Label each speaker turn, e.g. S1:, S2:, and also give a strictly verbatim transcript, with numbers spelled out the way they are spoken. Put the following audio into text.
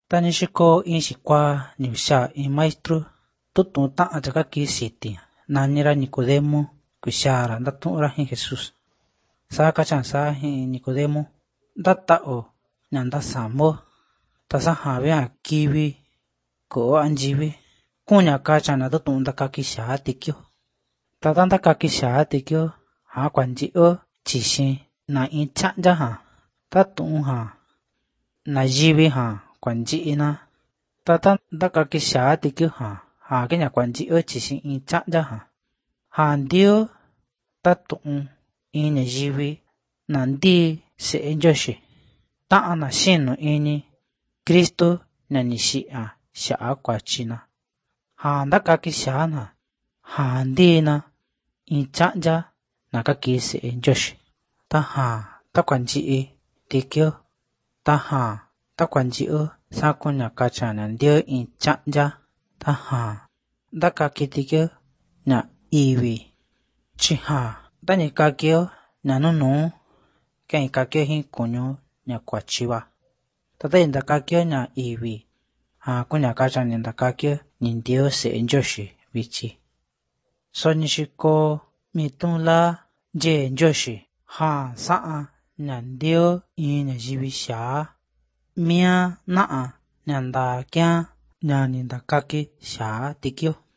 S1: Tani shiko in shikwa niusha in maestro tutu ta'a chaka kisiti nanira Nicodemo kushara ndatura hin Jesus. Saka chansa hin Nicodemo data'o nyanda sambo tasa havia kiwi ko anjivi kunya kacha na tutu ndaka kisha tikyo. Tata ndaka kisha tikyo ha kwanji o chishin na in chanja ha tatu ha na jivi ha kwanji ina tata ndaka kisha tikyo ha ha kenya kwanji o chishin in chanja ha ha ndio tatu in jivi na ndi se enjoshi ta'a na shino ini Kristo na nishia shaa kwa china ha ndaka kisha na ha ndina in chanja na kaki se enjoshi ta ha ta kwanji e tikyo ta ha ta kwanji o sakunya kacha na ndio in chanja ta ha ndaka kitikyo na iwi chi ha tani kakyo na nunu kai kakyo hin kunyo na kwa chiwa tata inda kakyo na iwi ha kunya kacha ninda kakyo nindio se enjoshi vichi so nishiko mitula je enjoshi ha saa na ndio in jivisha mia naa nanda kya na ninda kake sha tikyo.